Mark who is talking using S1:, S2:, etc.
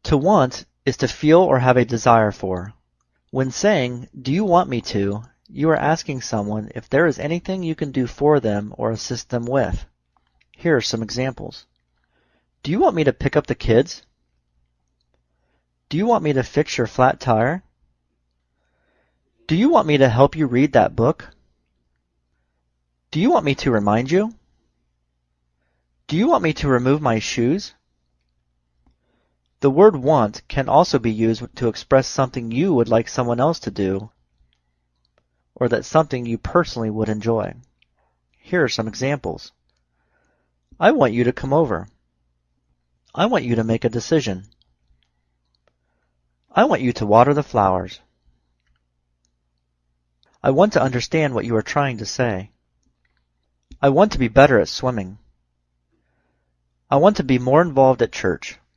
S1: To want is to feel or have a desire for. When saying, "Do you want me to?" you are asking someone if there is anything you can do for them or assist them with. Here are some examples. Do you want me to pick up the kids? Do you want me to fix your flat tire? Do you want me to help you read that book? Do you want me to remind you? Do you want me to remove my shoes? The word want can also be used to express something you would like someone else to do, or that something you personally would enjoy. Here are some examples. I want you to come over. I want you to make a decision. I want you to water the flowers. I want to understand what you are trying to say. I want to be better at swimming. I want to be more involved at church.